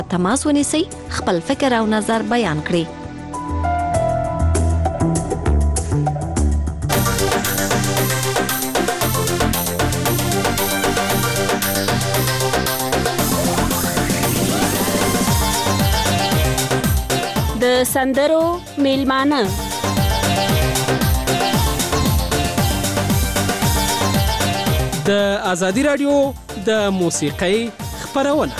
تماس ونیسئ، خپل فکر او نظر بیان کړئ. د سندرو میلمانه د ازادي رادیو د موسیقۍ خپرونه.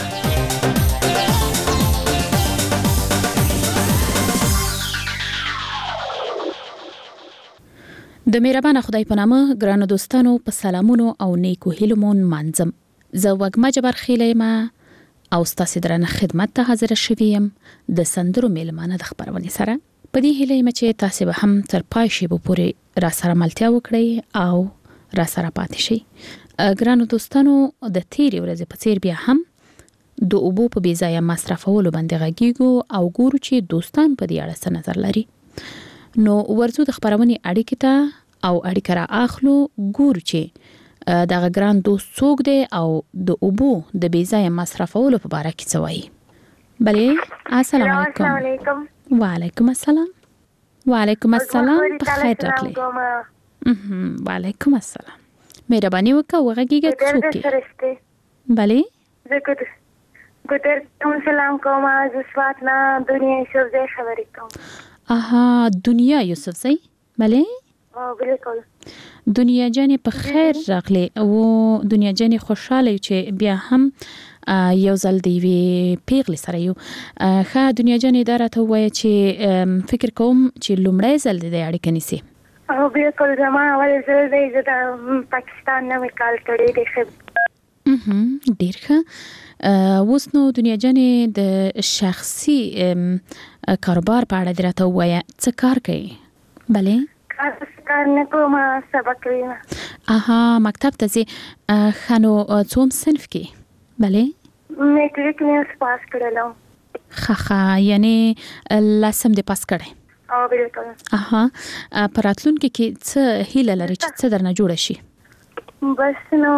د مهربان خدای په نامه ګرانو دوستانو په سلامونو او نیکو هیلو مون منځم. زه وګما جبر خیلېما او ستاسو درنه خدمت ته حاضر شوم د سندرو میلمانه د خبرونې سره. په دې هیله چې تاسو به هم تر پای شی به پورې را سره ملتیا وکړئ او را سره پاتې شئ. ګرانو دوستانو د تیرې ورځې په څیر بیا هم د اوبو په بې ځایه مصرفولو باندې غږیږو او ګورو چې دوستان په دې اړه څه نظر لري. نو ورځو د خبرونې اړیکې ته او اړیکه را اخلو، ګورو چې دغه ګران دوست څوک دی او د اوبو د بې ځایه مصرفولو په اړه کې څه وایي. بلې السلام علیکم. وعلیکم السلام. وعلیکم السلام. په خیر راغلی. وعلیکم السلام. مهرباني وکړه وغږیږه څوک دی؟ بلې زه ګوتر سلام کوم. زه سواتنا دنیا یوسفزۍ خبرې کوم. اها دنیا یوسفزۍ. بلې بالکل. دنیا جانې په خیر راغلی او دنیا جانې خوشاله یو چې بیا هم یو ځل دی وی پیغلی سره یو. ښه دنیا جانې دا راته وایي چې فکر کوم چې لومړی ځل دی اړیکه نیسي. او بالکل زما اول ځل دی. زه د پاکستان نه کال کړی دی. ډیر ښه. اوس نو دنیا جانې د شخصي کاروبار په اړه راته وایي څه کار کوي؟ بلې کار نه کوم، سبق ویم. اها مکتب ته ځي. ښه نو څوم صنف کې؟ بلې میټریک مې پاس کړلو. ښه یعنی لسم دې پاس کړی؟ او بالکل. اها په راتلونکي کې څه هیله لري چې څه درنه جوړه شي؟ بس نو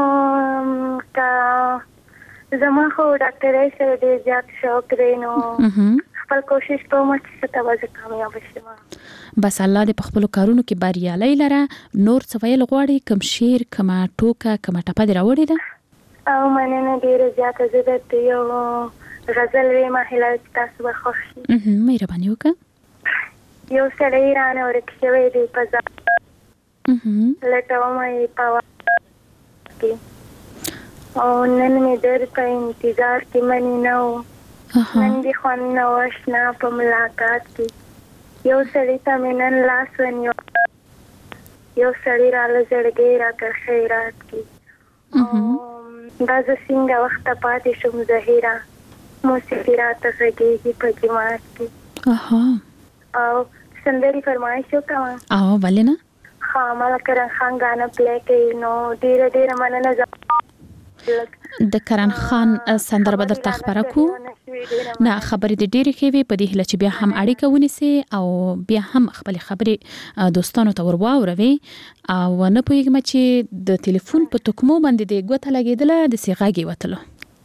زما خو ډاکټرۍ سره ډېر زیات شوق دی، نو خپل کوشش کوم چې ستاسو کامیاب شم. بس الله دې په خپل کارونو کې بریالي لره. نور څه ویل غواړي؟ کوم شعر، کوم ټوکه، کوم ټپه دې راوړې ده؟ او مننه ډېره زیاته. زه درته یو غزل وایم، هیله چې تاسو به خوښ شي. مهرباني وکړه. یو سړی رانه ورک شوی دی په ځان لټوم یې په کې، او نن مې درته انتظار کې منې نه و. نن دې خوند نه و اشنا په ملاقات کې. یو سړی ته مې نن لاس ونیو، یو سړی راله زړګی راکړ خیرات کې. دا زه څنګه وخته پاتې شم زهیره، موسیقي راته غږېږي په جماعت کې. او سندرې فرمایش وکړم. او ولې نه؟ ها ما کرن خان غانا پلی کوي. نو ډېر مننه. د کرن خان سندره به درته خبره کو. نه خبرې د ډېرې ښې وې. په دې هیله چې بیا هم اړیکه ونیسي او بیا هم خپلې خبرې دوستانو ته ور واوروي. او نه پوهېږم چې د تلیفون په تکمو باندې د ګوته لګېدله داسې غږ یې وتلو.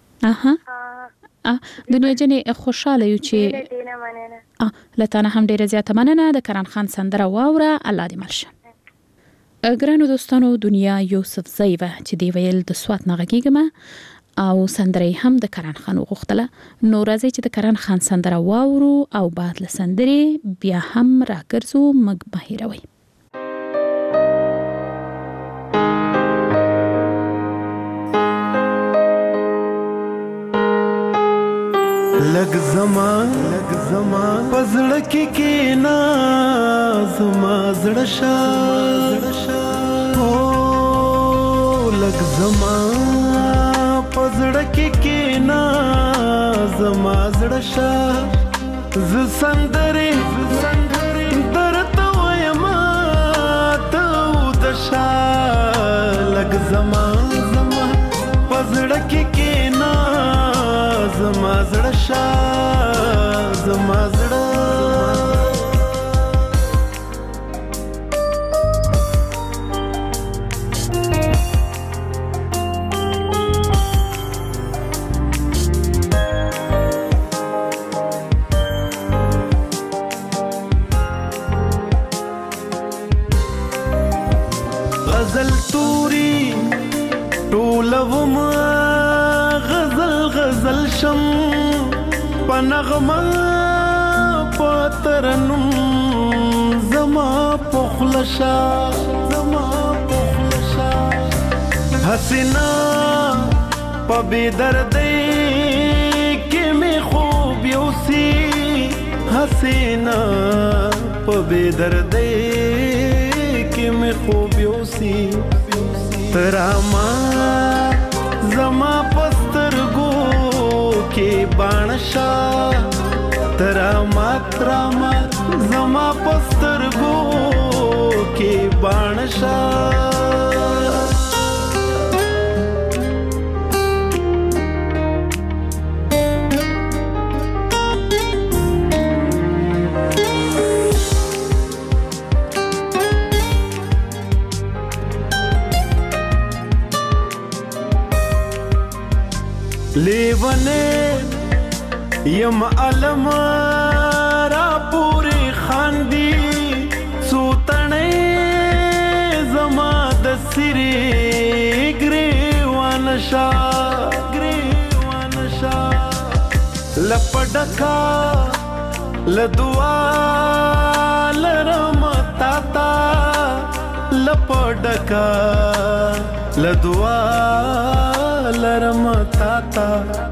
دنیا جانې خوشحاله یو چې له تا نه هم ډېره زیاته مننه. د کرن خان سندره واوره. الله دې مل شه. ګرانو دوستانو دنیا یوسفزۍ وه چې دی ویل د سوات نه غږیږم او سندره هم د کرن خان وغوښتله. نو راځئ چې د کرن خان سندره واورو او بعد له سندرې بیا هم راګرځو. موږ مه هېروئ. لګ زما پزړه کې کینا زما زړه شا او لګ زما پزړه کې کینا زما زړه شا. ز سندرې درته وایم ته د شا. لګ زما پزړه کې کینا زما زړه شا. زما زړه غزلوم غزل غزل شم پنغما پترنم زما پخلشا حسینا پبی دردی که می خوب یوسی حسینا پبی دردی که می خوب یوسی تراما زما پسترگو کی بانشا تراما زما پسترگو کی بانشا لیونے یم علم را پوری خاندی سوتنے زما دسری گریوانشا لپڈکا لدوا لرمتاتا لپڈکا لدوا لرمتاتا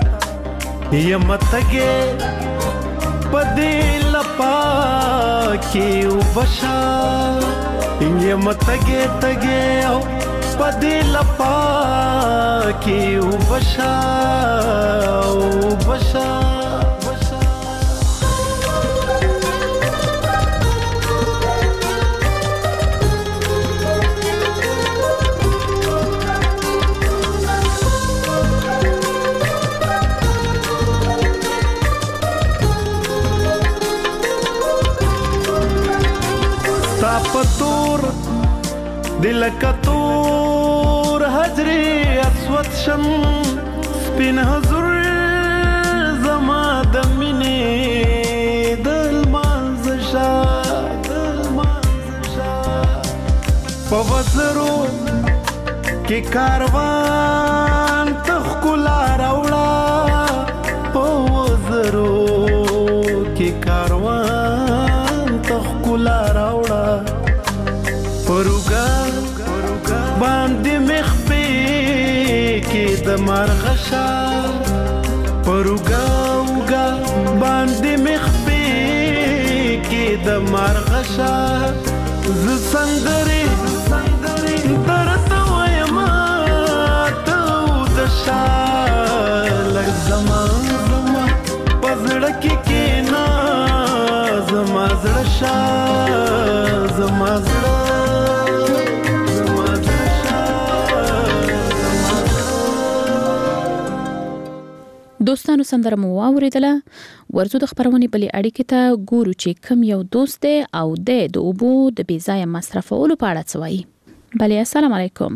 یمتگے پدی لپا کی وبشا یمتگے پدی لپا کی وبشا پتور دل کتور حجری اسود شم سپین حضور زما دمینی دل مانزشا پوزرو کی کاروان تخکلا روڑا پوزرو کی کاروان تخکلا روڑا پروگا باندې مخبي کې د مرغشا پروگا باندې مخبي کې د مرغشا ز سندري درته وایم ته د شال زمان پزړه کې کینا زما زړه شا زما زړه دوستانو سندره مو واوریدله ورزو د خبرونې بلې اړیکې ته ګورو چې کوم یو دوست دی او د اوبو د بې ځایه مصرفولو په اړه څه وایي. بلې السلام علیکم.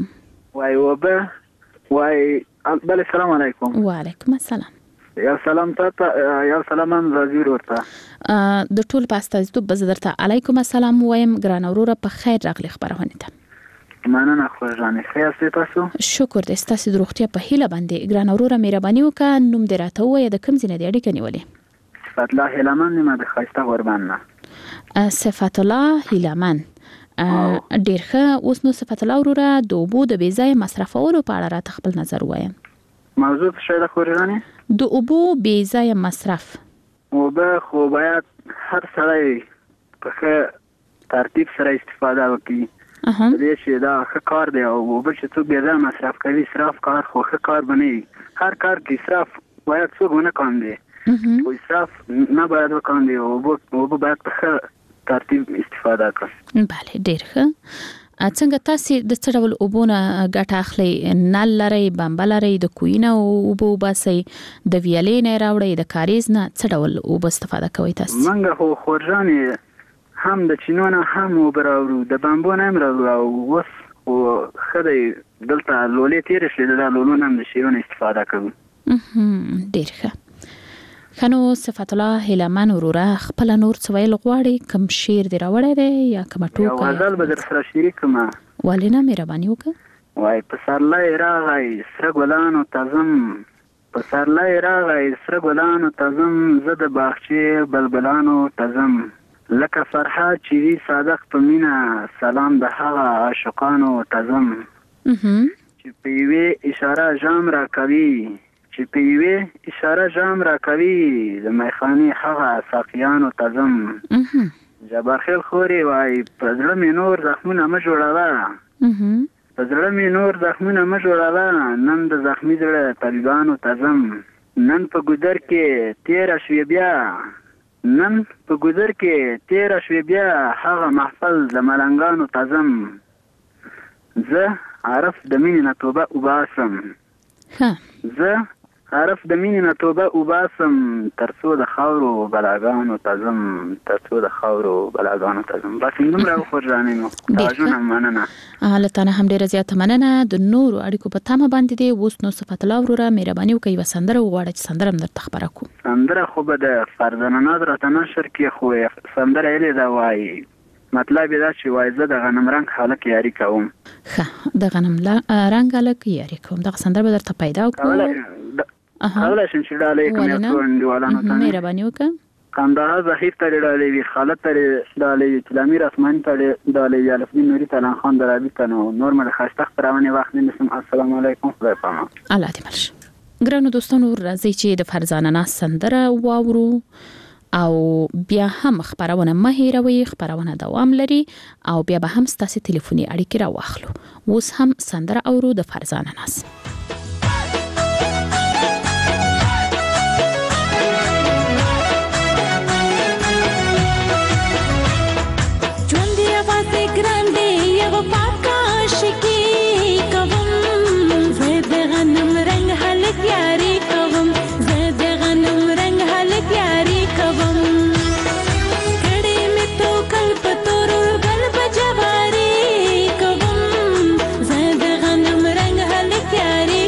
بلې السلام علیکم. وعلیکم السلام. یو سلام ته یو سلام هم راځي ورته د ټول په استازیتوب به زه درته علیکم السلام وایم. ګرانه وروره په خیر راغلی خبرونه ته. مننه خوږانې. ښه یاست تاسو؟ شکر دې. ستاسو د روغتیا په هیله باندې ګرانه وروره مهرباني وکړه نوم دې راته ووایه د کوم ځای نه دې اړیکه نیولې؟ صفت الله هیلمن یم د ښایسته غوربند نه. صفت الله هیلمن ډېر ښه. اوس نو صفت الله وروره د اوبو د بې ځایه مصرفولو په اړه راته خپل نظر ووایه. موضوع څه شی ده خوږانې؟ د اوبو بې ځایه مصرف. اوبه خو باید هر سړی په ښه ترتیب سره استفاده وکړي. دې چې دا ښه کار دی او اوبه چې څوک بې ځایه مصرف کوي اسراف کار خو ښه کار به نه وي. هر کار کې اسراف باید څوک ونه کاندي خو اسراف نه باید وکاندي. اوبه باید په ښه ترتیب استفاده کړي. بله ډېر ښه. څنګه تاسو د څه ډول اوبو نه ګټه اخلئ؟ نل لرئ، بمبه لرئ، د کوهي نه اوبه وباسئ، د ویالې نه راوړئ، د کاریز نه څه ډول اوبه استفاده کوئ تاسو؟ موږ خو خورجانې هم د چینو نه هم اوبه راوړو، د بمبو نه هم راوړو او اوس خو ښه دی دلته لولې تېرې شوې د لولو نه هم د شیرو نه استفاده کوو. ډېر ښه. خنو صفت الله هیلمن وروره خپل نور څه ویل غواړي؟ کوم شعر دی راوړی دی یا کومه ټوکه؟ یو غزل به در سره شریک کړم. ولې نه مهرباني وکړه. وای پسرلی راغی سره ګلانو تزم پسرلی راغی سره ګلانو تزم زه د باغچې بلبلانو تزم لکه فرحات چې وي صادق په مینه سلام د هغه عاشقانو تزم چې په یوې اشاره ژام راکوي چې په یوې اشاره ژام راکوي د میخانې هغه ساقیانو تزم جبارخیل خوري وای په زړه مې نور زخمونه مه جوړوه په زړه مې نور زخمونه مه جوړوه نن د زخمي زړه طبیبانو تزم نن په ګودر کې تیره شوې بیا نن په ګودر کې تیره شوې بیا هغه محفل د ملنګانو تزم زه عرف د مینې نه توبه وباسم زه عرف د مینې نه توبه وباسم تر څو د خاورو بلاګانو تزم بس دومره وخور جانې نو توجه مننه له تا نه هم ډېره زیاته مننه د نورو اړیکو په تمه باندې دی. اوس نو صفت الله وروره مهرباني وکړئ یوه سندره وغواړه چې سندره هم درته خپره کړو. سندره خو به د فرزانه ناز راته نشر کې خو سندره یې ده وایي مطلب دا چې وای زه د غنم رنګ هلک یاري کوم. ښه د غنم رنګ هلک یاري کوم دغه سندره به درته پیدا وکړو. کولی شم چې ډالۍ کوم یو څو انډیوالانو ته مهرباني وکړه. قندهار ظهیر ته ډالۍ وي خالد ته ډالۍ چې امیر اسماني ته ډالۍ یا الفدین نوري تلان خان درابي ته نو نور مې د ښایسته خپرونې وخت نه نیسم. السلام علیکم خدای پامان. الله دې مل شه. ګرانو دوستانو راځئ چې د فرزانه ناز سندره واورو او بیا هم خبرونه مه هیروئ. خبرونه دوام لري او بیا به هم ستاسو ټلیفوني اړیکې راواخلو. اوس هم سندره اورو د فرزانه ناز. प्यारी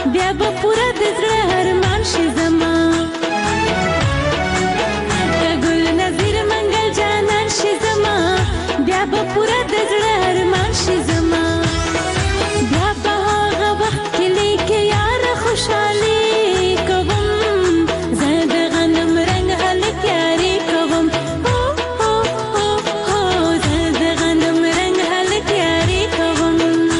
بیا به پوره د زړه ارمان شي زما ګل نظیر منګل جانان شي زما بیا به پوره د زړه ارمان شي زما بیا به هغه وخت کې لیکې یار خوشحالي کوم زه د غنم رنګ هلک یاري کوم زه د غنم رنګ هلک یاري کوم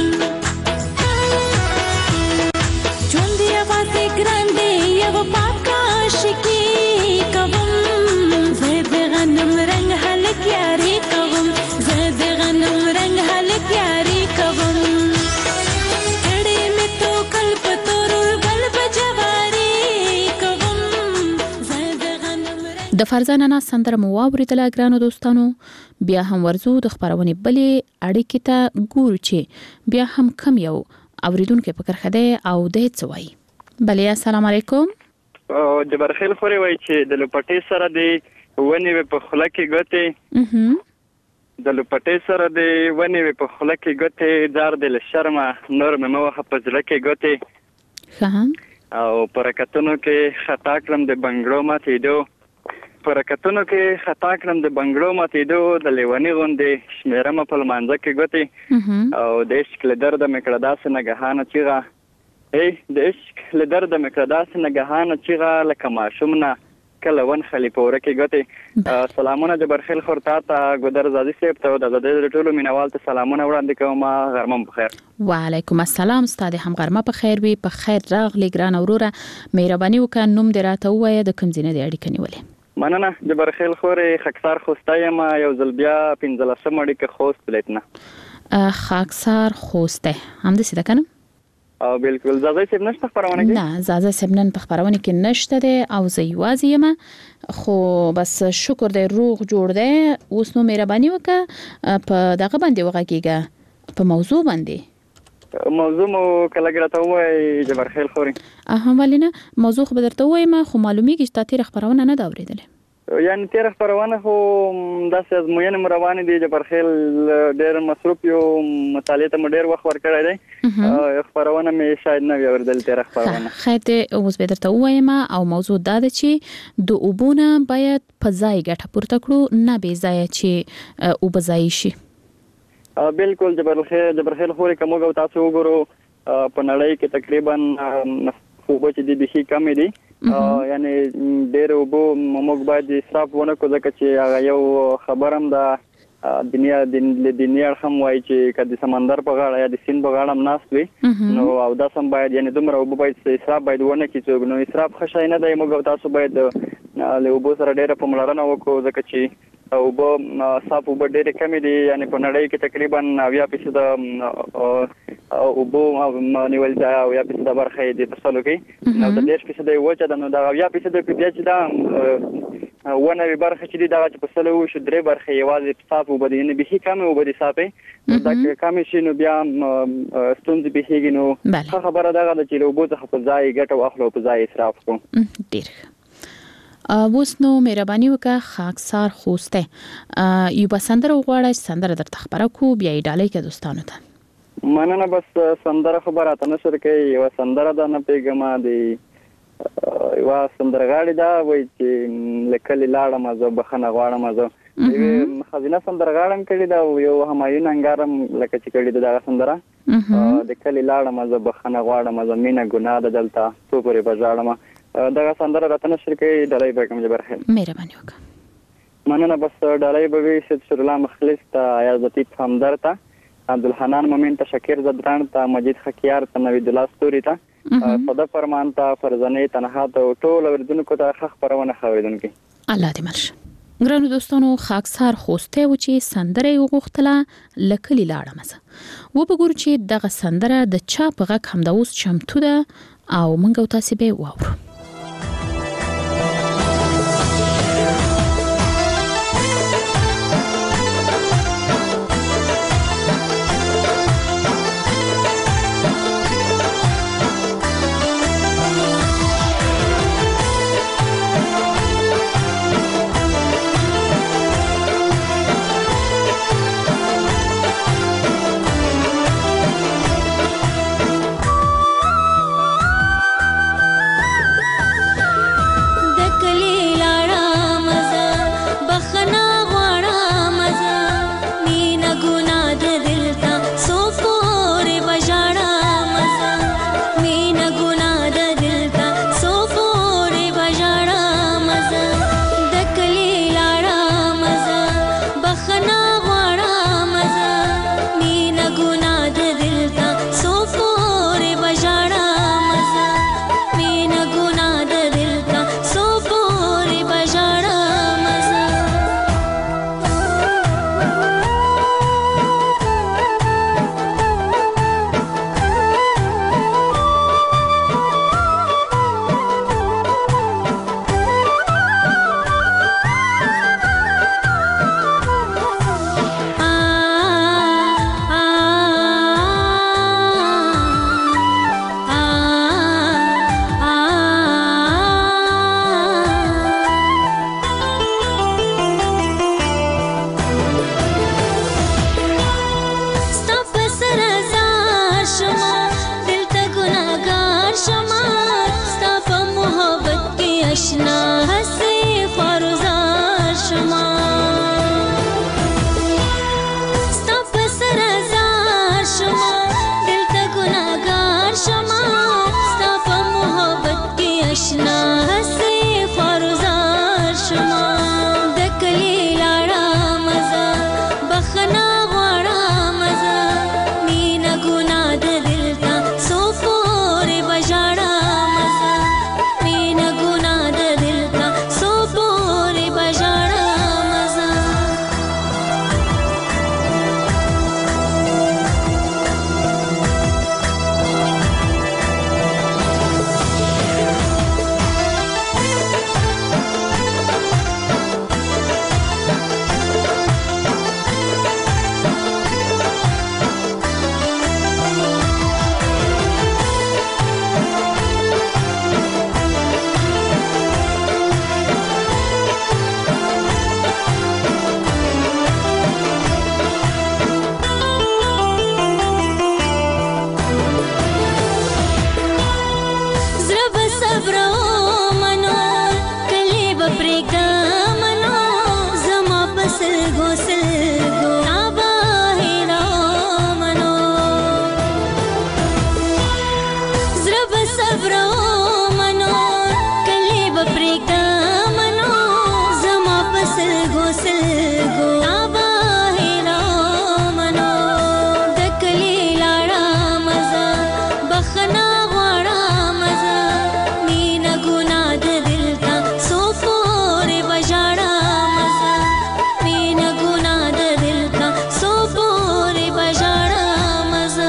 ژوند یوازې ګران دی یو پاک عاشقي کوم زه د غنم رنګ هلک یاري کوم زه د غنم رنګ هلک یاري کوم کړي مې تو کل په تور بل بجواري کوم زه د غنم رنګ د فرزانه نه سندره مو واوریدله ګرانو دوستانو. بیا هم ورزو د خبرونې بلې اړیکې ته ګورو چې بیا هم کم یو اوریدونکو فکر خده او د څه وایي. بلې السلام علیکم. جبرخیل خوري وایي چې د لپټې سره د ونې په خوله کې ګوتې د لپټې سره د ونې په خوله کې ګوتې دار د شرمه نور مې موخه په ځړه کې ګوتې او پرکتونو کې خطا کړم د بنگړو ماتېدو پرکتونو کې خطا کړم د بنگړو ماتېدو د لیونی غوندې شمیرم په لمانځه کې ګوتې او د عشق له درده مې کړه داسې نګهانه چیغه د عشق له درده مې کړه داسې نګهانه چیغه لکه ماشوم نه کله ون خلی پوره کې ګوتې. سلامونه جبرخیل خور تا ته ګودر زادي صاحب ته د ټولو مینوال ته سلامونه وړاندې کوم. غرمه بخیر. وعلیکم السلام. ستاسو هم غرمه په خیر وي. په خیر راغلی ګران اوروره. مهرباني وکړه نوم دې راته ووایه د کوم ځای نه دی اړیکه نیولې. مننه جبرخیل خورې خاکسار خوسته یم یو ځل بیا 15 اړیکه خوست ولایت نه. خاکسار خوسته همداسې ده کنه؟ او بالکل زازای صاحب نشته خبرونه کې؟ نه زازای صاحب نن په خبرونه کې نشته ده او زه یوازې یم خو بس شکر دې روغ جوړ دې اوس نو مهرباني وکړه په دغه باندې وغږیږه په موضوع باندې. موضوع مو کله ګرته وای جبرخیل خوري ولینه موضوع خو بدرته وایم خو معلومیږي چې تاسو خبرونه نه دا اوریدلې یعنی تیر خبرونه خو داسې ازموینې روانې دي جبرخیل ډېر مصروف یو مطالعه ته ډېر وخت ورکړی دی خبرونه مې شاید نه اوریدل تیر خبرونه خیر ته اوس بدرته وایم او موضوع دا ده چې د اوبونه باید په ځای ګټه پورته کړو نه به ځای چې اوبه ځای شي. بالکل جبرخیل خوري کومه تاسو وګورو په نړۍ کې تقریبا اوبه چې د بشي کمې دي یعنی ډېر اوبه موږ باید اسراف ونه کړو ځکه چې هغه یو خبرم د دنیا هم وایي چې کله سمندر په غاړه یا د سیند په غاړه ناست وي نو او دا سم باید یعنی دومره اوبه باید اسراف باید ونه کړو نو اسراف ښه نه دی موږ تاسو باید له اوبو سره ډېره پاملرنه وکړو ځکه چې اوبه صاف اوبه ډېرې کمې دي یعنی په نړۍ کې تقریبا 90% اوبو نیول ځای او 90% برخه د فصلو کې نو د 10% وچه ده نو دا 90% په بیا چې دا ونه برخه چې دا چې فصلو شو درې برخه یوازې صاف اوبه دي نه به کمې اوبه دي صافې دا کمې شي نو بیا ستونزې به هیږي نو خبره دا ده چې اوبو څخه په ځای ګټه واخلو په ځای اسراف کوو. ډېر اوس نو مهرباني وکړه خاکسار خوسته یو بسندره وغواړی سندره درته خبره کو بیا یې ډالۍ کې دوستانو ته. مننه بس سندره خبره ته نشر کې یو سندره ده نه پیګما دی یو سندرغاړي دا وایي چې لکلی لاړم زه بخنه غواړم زه خزینه سندرغاړم کړي دا یو همایون انګارم لکه چې کړي دا سندره د کلی لاړم زه بخنه غواړم زه مینا ګناه ده دلته تو پرې بجاړم دا سندره راته نشر کې ډالۍ به کوم جبرخیل. مهرباني وکړه. مننه بس ډالۍ به وي شد الله مخلص ته آیاز لطیف همدر ته عبدالحنان مومن ته شکر زدران ته مجید خکیار ته نوید الله ستوري ته صدا فرمان ته فرزانه تنها ته ټول اوریدونکو ته خخ پرونه خوریدونکو الله دې مرشه. ګرانو دوستانو خاکسار خوسته و چې سندره یو غوښتله لکلی لاړه مزه و بګور چې دغه سندره د چا په غږ هم د اوس چمتو ده او مونږ تاسو به واورو. صبر منو کلی بپریکا منو زما پسل گو آبا هیرا منو دکلی لاړه مزا بخنا غواړه مزا مینا ګنا د دل تا سو پورې بجاړه مزا مینا ګنا د دل تا سو پورې بجاړه مزا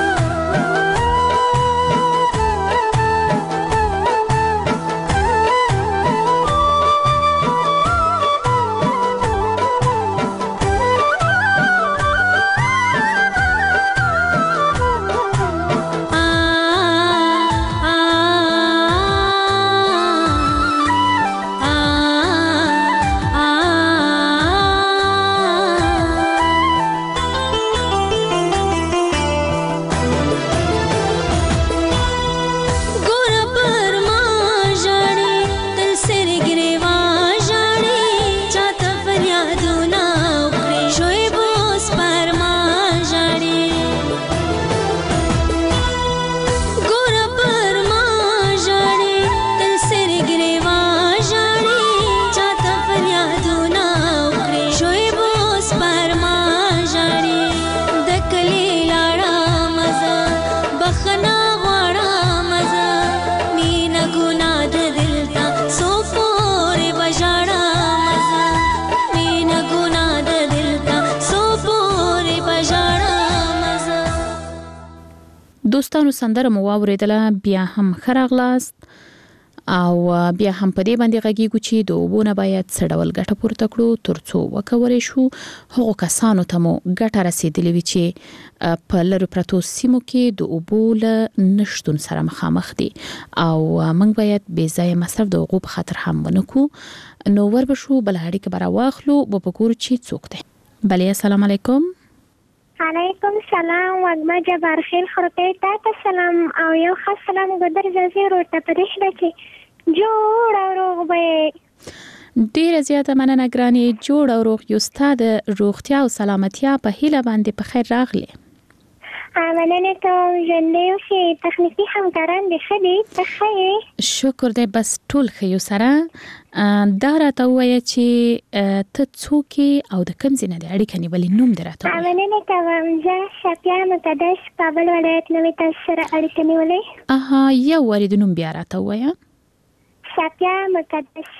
دوستانو سندره مو واوریدله بیا هم خراغلاست او بیا هم په دې باندې غږیږو چې د اوبونه باید څه ډول ګټه پورته کړو ترڅو وکولی شو هغو کسانو ته مو ګټه رسیدلې وي چې په لرو پرتو سیمو کې د اوبو له نشتون سره مخامخ دي او موږ باید بې ځایه مصرف د هغو په خاطر هم ونه کړو. نو وربشو بل اړیکه به راواخلو وګورو چې څوک دی. بلې السلام علیکم. علیکم سلام وګما جبار خیل خرطه تا سلام او یو خاص سلام ګدر زازي روټه پرېښ دکې جوړ او روغ به ډیره زیاته مننه ګرانې جوړ او روغ یو ستاد روغتیا او سلامتیا په هیله باندې په خیر راغلی. مننه ته ژوندۍ اوسې تخنیکي همکاران دې ښه دي ته ښه یې شکر دی بس ټول ښه یو سره دا راته ووایه چې ته څوک او د کوم ځای نه دې اړیکه نیولې نوم دې راته ووایه. مننه کوم زه شفیع مقدس کابل ولایت نه مې تاسو سره اړیکه نیولې. یو وارې د نوم بیا راته ووایه. شفیع مقدس.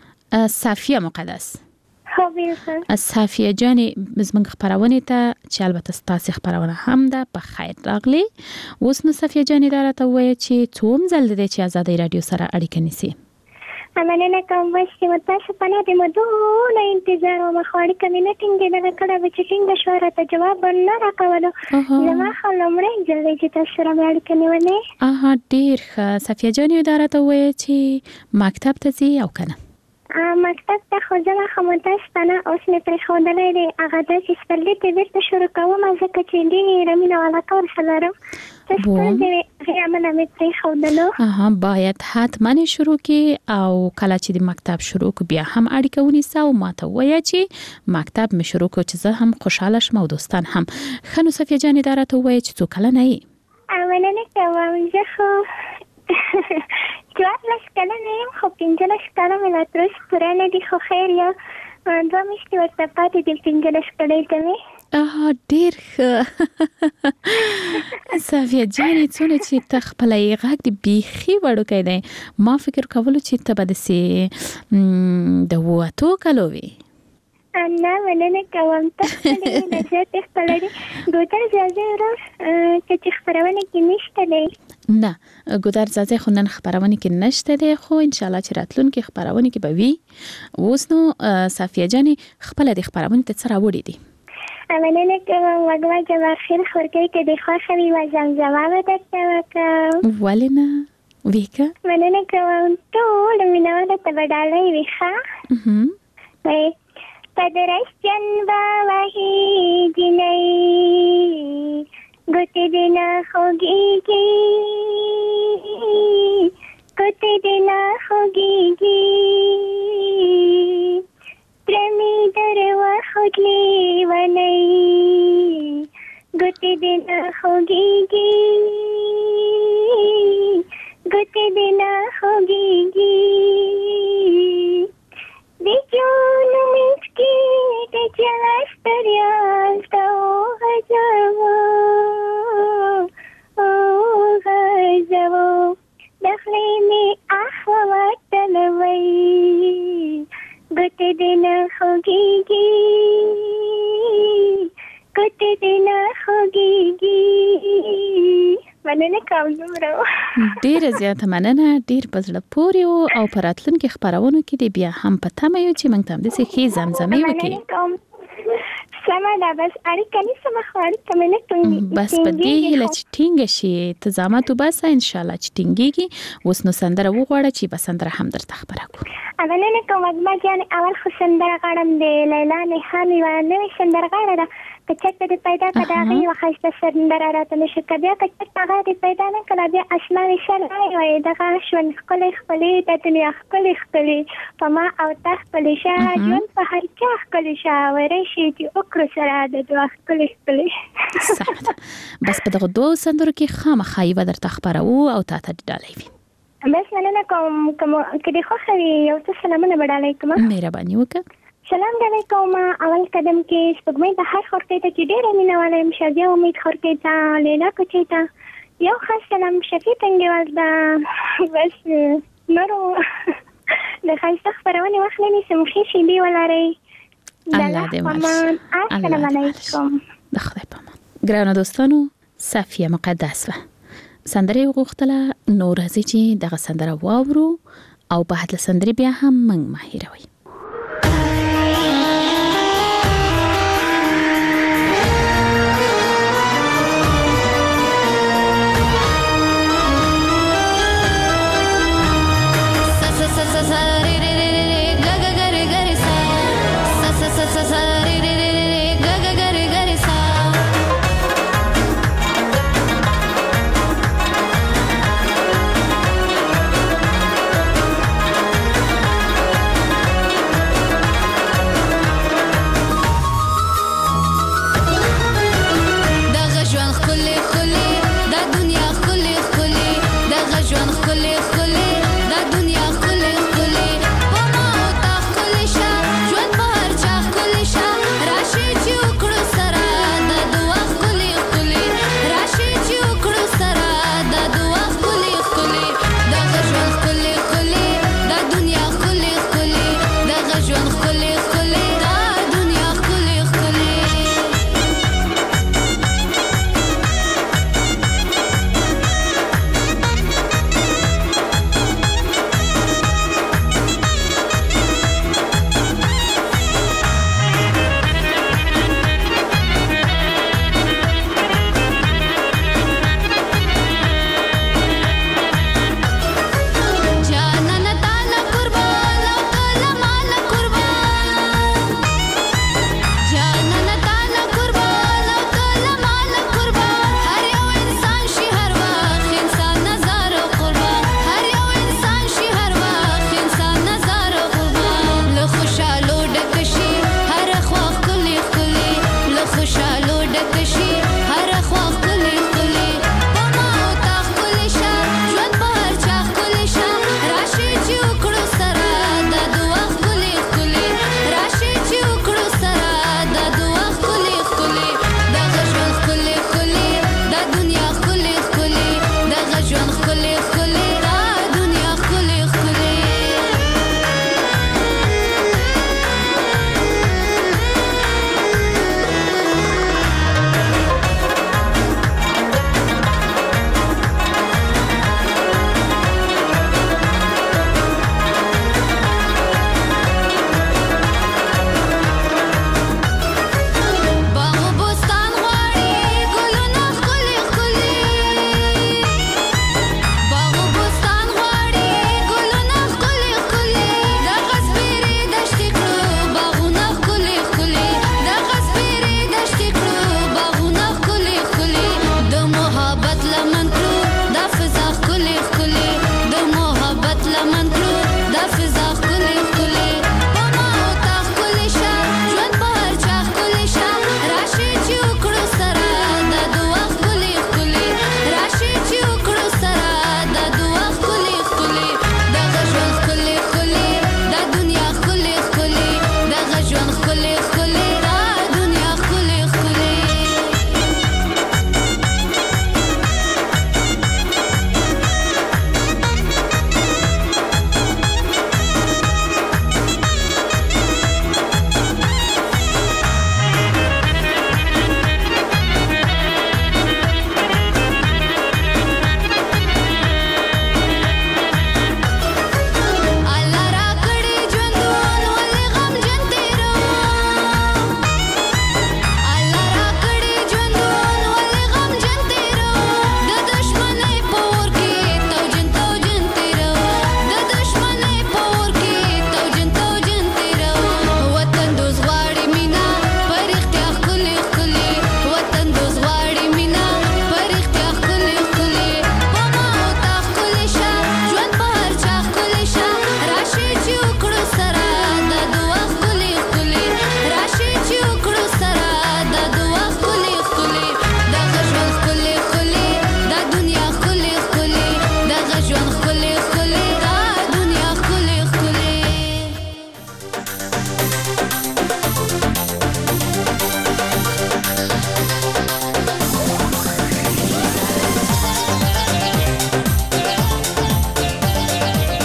صافیه مقدس. هو بالکل. صافیه جانې زموږ خپرونې ته چې البته ستاسې خپرونه هم ده په خیر راغلی. اوس نو صافیه جانې دا راته ووایه چې څوم ځل دی چې ازادۍ راډیو سره اړیکه نیسي. مننه کوم بس چې تاسو په نه د مدونه انتظار او مخاړي کمې نه ټینګېدله کله به چې ټینګه شوه راته جواب به نه راکولو زما خو لومړی ځل دی چې تاسو سره مې اړیکه نیولې. ډېر ښه صفیه جانې دا راته ووایه چې مکتب ته ځې او که نه؟ مکتب ته خو زه خو متاسفانه اوس مې پرېښودلی دی هغه داسې سپرلي ته بېرته شروع کوم ځکه چې ډېره مینه او علاقه ورسره لرم. باید حتما شروع کی او کله چې د مکتب شروع کو بیا هم اړیکه ونیسه او ماته وایه چې مکتب مې شروع کو چې زه هم خوشاله شم او دوستان هم. ښه نو صفیه جانې دا راته ووایه چې څو کلنه یې؟ مننه کوم زه خو 14 کلنه یم خو 15 کاله مې لا تر اوسه پوره نه دي خو خیر یو 2 میاشتې ورته پاتې دي 15 کلنې ته مې. ډېر ښه صافیه جانې څونه چې ته خپله یې غږ د بیخي وړوکی دی ما فکر کولو چې ته به داسې د 8 کلو وې. نه مننه کوم ته خپلې نظریاتې خپله دي ګودر زازی ورور که چې خپرونه کې نشته دی. نه ګودر زازی خو نن خپرونه کې نشته دی خو انشاءالله چې راتلونکې خپرونه کې به وي. اوس نو صافیه جانې خپله د خپرونې ته څه راوړي دي؟ مننه کوم وګما جبار خیل خورکۍ که دې خوښه وي و زمزمه به درته وکړم. ولې نه ویکه؟ مننه کوم ټولو مینهوالو ته به ډالۍ وي ښه پدرشتن با وحی جنئی گوتی دینا خوگی گی گوتی دینا خوگی گی پرمی در و خودلی و نئی گوتی دینا خوگی گی کوم دومره ډیره زیاته مننه، ډیر په زړه پورې او په راتلونکي خپرونو کې دې بیا هم په تمه یو چې موږ ته همداسې ښې زمزمې وکړي. سمه ده، بس اړیکه نیسم خو اړیکه مې نه ټینګېږي. بس په دې هیله چې ټینګه شي، ته زحمت وباسه، انشاءالله چې ټینګېږي. اوس نو سندره وغواړه چې به سندره هم درته خپره کړو. مننه کوم وږمه جانې. اول خو سندره غواړم د لیلا نښان یوه نوې سندرغاړه ده، که چېرته دې پیدا کړه د هغې یوه ښایسته سندره راته نشي که بیا که چېرته هغه دې پیدا نه کړه بیا اسمانې شرعی وایي دغه ژوند ښکلی ښکلی د دنیا ښکلی ښکلی په ما او تا ښکلی شه ژوند په هر چا ښکلی شه وری شي چې وکړو سره د دعا ښکلی ښکلی. سمه ده، بس په دغه دوو سندرو کې خامخا یوه درته خپروو او تا ته ډالۍ وي. بس مننه کوم، که دې خوښه وي یو څه سلامونه به ډالۍ کړم. مهرباني وکړه. سلام ډالۍ کوم. اول قدم کې سپوږمۍ د هر خورکۍ ته چې ډېره مینه واله یم، شادیه امید خورکۍ ته، لیلا کوچۍ ته یو خاص سلام شفیع تنګیوال ته. بس نورو د ښایسته خپرونې وخت نه نیسم، ښې شیبې ولرئ. الله دې مالش. السلام علیکم. د خدای په امان. ګرانو دوستانو، صفیه مقدس وه، سندره یې وغوښتله، نو راځئ چې دغه سندره واورو او بعد له سندرې بیا هم موږ مه هېروئ.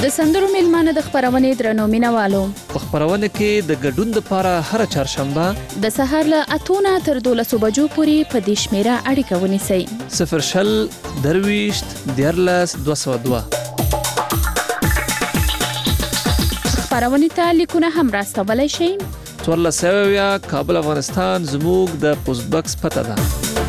د سندرو میلمانه د خبرونې درنو مینوالو په خبرونه کې د ګډون لپاره هر چهارشنبه د سهار له 8 تر 12 بجو پورې په دې شمیره اړیکه ونیسئ 0 درويشت دیارلس 202 خبرونه ته لیکونه هم راستولای شئ 14 کابل افغانستان زموږ د پوسټ باکس پته ده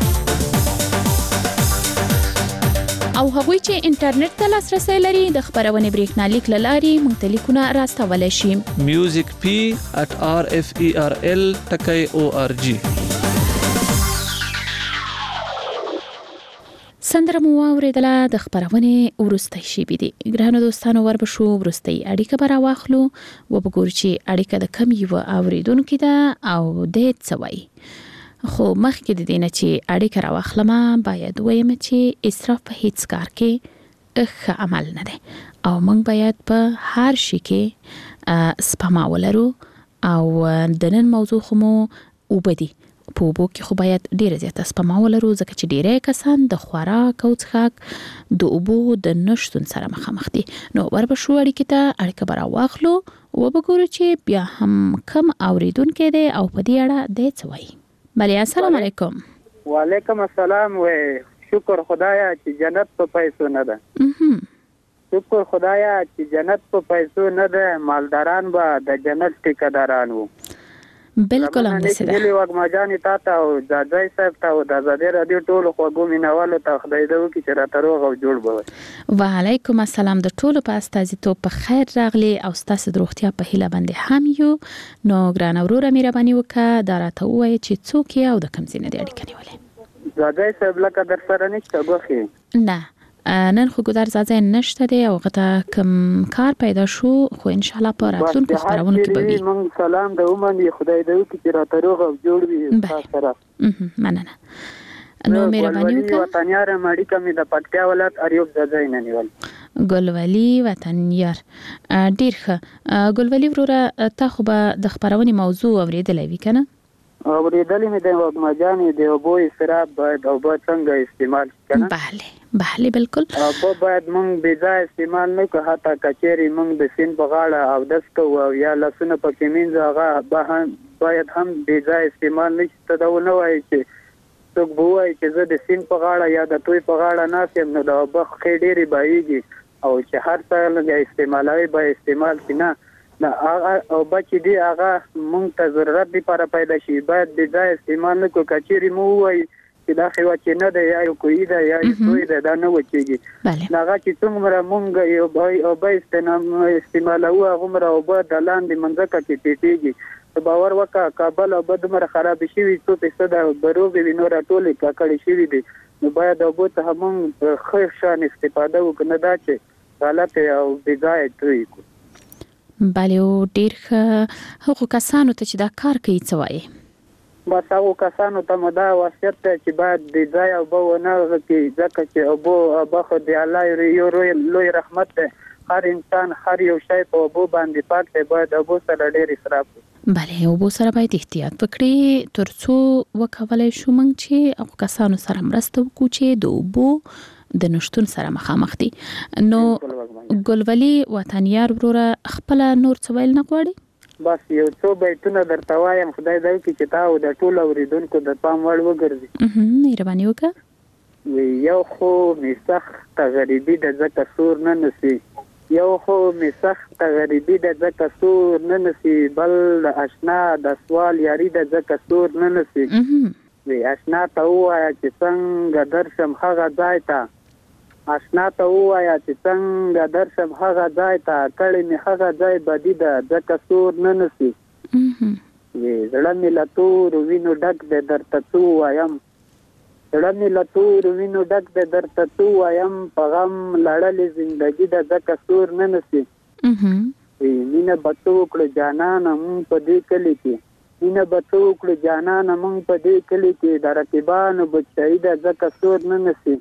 او هغوی چې انټرنیټ ته لاسرسي لري د خبرونه بریښنالیک لاري مختلفونه راستولای شي musicp@referl.org سندره مو اوریدله د خبرونه ورستۍ شي بيدي ګرانو دوستانو وربشو ورستۍ اړیکه برا واخلو وبګور چې اړیکه د کم یو اوریدونکو ده او د څوي خو مخکې د دینه چې اړیکه راوخلم باید وایم چې اسراف په هیڅ کار کې ښه عمل نه دی او موږ باید په هر شي کې سپما ولرو او د نن موضوع خو مو وبدي په وبو کې خو باید ډیر زیات سپما ولرو ځکه چې ډیره کسان د خوراک او څښاک د وبو د نشټون سره مخامخ دي نو وربشو اړیکه برا واخلو وبګورو چې بیا هم کم اوریدونکو دی او په دې اړه د څوي بله السلام علیکم وعلیکم السلام و شکر خدایا چې جنت په پیسو نه ده شکر خدایا چې جنت په پیسو نه ده مالداران به د جنت ټیکداران وو بالکل هم نشي ده دلی وګ ماجانی تا ته او ځای صاحب ته او د آزادۍ رادیو ټولو خوږو مینوالو ته خدای دې وکړي چې راته روغ او جوړ بوي وعلیکم السلام د ټولو په استازیتوب په خیر راغلی او ستاسو د روغتیا په هیله باندې هم یو نو ګران وروره مهرباني وکړه دا راته وایي چې څوک یې او د کوم ځای نه دی اړیکه نیولې ځای صاحب لکه در سره نشته غوخي نه نن خو ګدار ځای نشته دی او غته کوم کار پیدا شو خو ان شاء الله په راتلونکو خبرونو کې به وي مونږ سلام د اومني خدای دې وکړي چې راته روغ او جوړ وي تاسو سره مننه نو مهرباني وکړه وطنیار ماړی کمی د پټیا ولایت اریوب ځای نه نیول ګلولي وطنیار ډیر ښه ګلولي وروره تا خو به د خبرونې موضوع اوریدلې وی کنه اوریدلې مې د وګماجانې د اوبو اسراف باید او به څنګه استعمال کنه بله بالکل او باید مونږ بې ځای استعمال نه کوو حتی کچېری مونږ د سین په غاړه او دس کوو او یا لاسونه پکې مینځ هغه باید هم بې ځای استعمال نه شي ته دا ونه وایي چې څوک به وایي چې زه د سین په غاړه یا د توی په غاړه ناست یم نو د اوبه ښې ډېرې بهیږي او چې هر څه لږ استعمالوي به استعمال شي نه او بچی دی هغه مونږ ته ضرورت لپاره پیدا شي باید د ځای استعمال نه کوو کچېری مو وایي چې دا خو چې نه دی یا کوی دا یا کوی دا نه وچیږي هغه چې څومره مونږ یو او به استعمالوو هغه او به د لاندې منځکه کې ټیټیږي باور وکړه کابل او بدمر خراب شي 100% بروغي وینو راټولې کړي شي دي نو باید او به ته مونږ خیر شان استفاده وکړو دا چې غلط او بځای توي بله ډیر هغه کسانو ته چې دا کار کوي څه وایي بس هغه کسانو ته مدا وصیت چې باید د ځای او بونه کې ځکه چې ابو خو دی الله یو لوی رحمت ده هر انسان هر یو شی په ابو باندې پاک دی باید ابو سره ډیر اسراف بله ابو سره باید احتیاط وکړي ترڅو وکولای شو موږ چې هغه کسانو سره مرسته وکړو چې د ابو د نشټون سره مخامخ دي نو ګلولي وطنیار وروره خپل نور څه ویل نه غواړي بس یو څو بیتونه درته وایم خدای دې وکړي چې تاسو د ټولو اوریدونکو د پام وړ وګرځي مهرباني وکړه یو خو می سخت غریبی د ځکه سور نه نسی یو خو می سخت غریبی د ځکه سور نه نسی بل آشنا د سوال یاري د ځکه سور نه نسی وی آشنا ته وایا چې څنګه درشم هغه ځای ته آشنا ته وایا چې څنګه درشم هغه ځای ته کړي می هغه ځای بدی د ځکه سور نه نسی وی زړه می لتور وینو ډک د درته تو وایم زړه می لتور وینو ډک د درته تو وایم په غم لړلې زندګی د ځکه سور نه نسی مینه بچو کړ جانان مون په دې کلی کې مینه بچو کړ جانان مون په دې کلی کې د رقیبانو بچی د ځکه سور نه نسی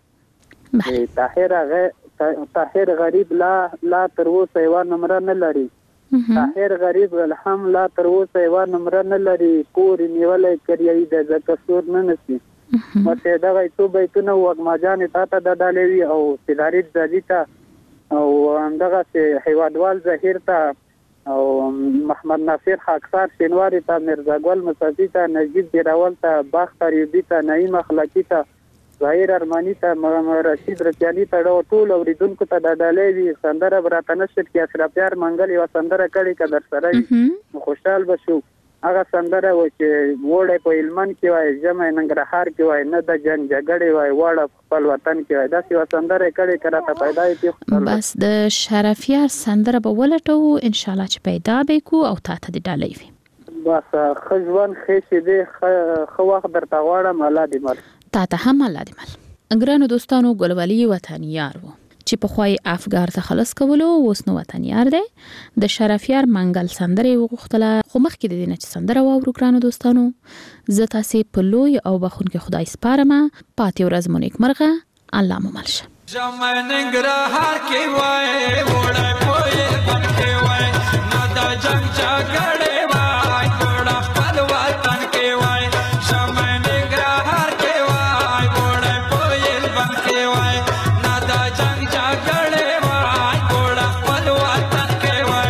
طاهر غریب لا تر اوسه یو نمبر نه لري طاهر غریب الحم لا تر اوسه یو نمبر نه لري کور نیولې کړی د ځکه سور نه نسی مته دا غي تو بیتونه وګماجان ته د ډالوي او سیداری ځدی ته او همدغه هیوادوال ظهیر ته او محمد ناصر خاکسار شینواری ته مرزا ګل مصطفی ته نجیب دیراول ته باختر یوبی ته نعیم اخلاقی ته ظاهر ارمانی ته رشید رچانی ته ټول اوریدونکو ته د ډالۍ وی سندره براته نشر کې اشرافیار منګل یو سندره کړي کدر سره خوشحال بشو هغه سندره و چې وړه په هلمند کې وای جمع ننګرهار کې وای نه د جنگ جګړې وای وړه خپل وطن کې وای دا څه سندره کړي کراته پیدا کی بس د شرفیار سندره به ولټو ان شاء الله چې پیدا به کو او تاسو د ډالۍ وي بس خجوان خېشي دې خو وخت درته غواړم الله دې مل تاسو هم الله دې مل ګرانو دوستانو ګلوالي وطنيار وو چې په خوای افغار ته خلاص کولو اوس نو وطنيار دی د شرفیار منګل سندره وغوښتله خو مخکې د دې چې سندره واورو ګرانو دوستانو زه تاسو په لوی او بخونکي خدای سپارم پاتې ورځ مو نیک مرغه الله مو ملشه جمع ننګرهار کې وای وړای پوي بن کې وای نه دا جنگ جګړې وای وړا خپل وطن کې وای جمع ننګرهار کې وای وړای پوي بن کې وای نه دا جنگ جګړې وای وړا خپل وطن کې وای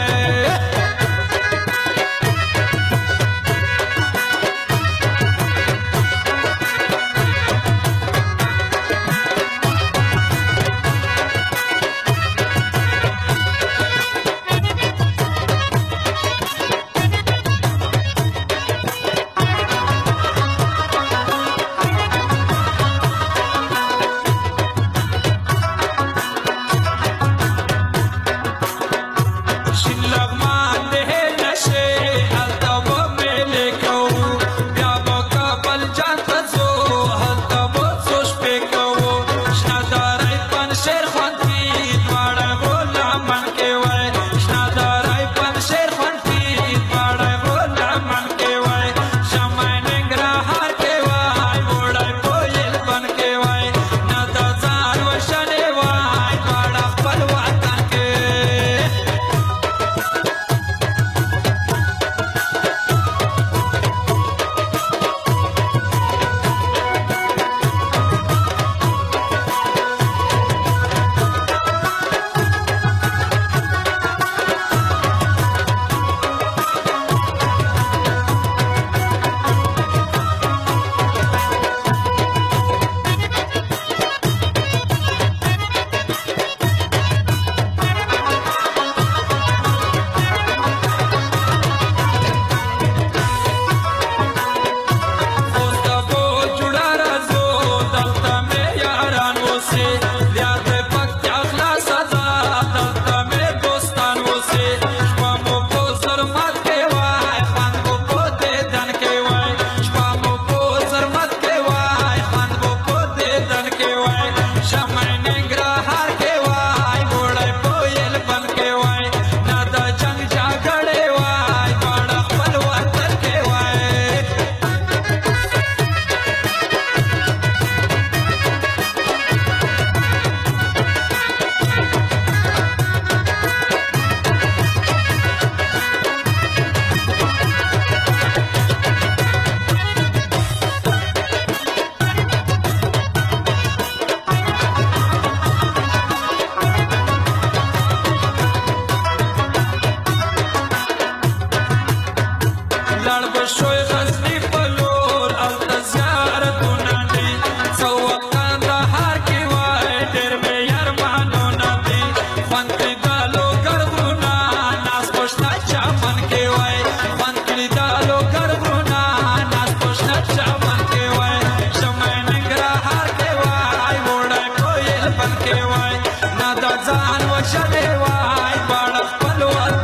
ځان وشلې وای باڼه خپل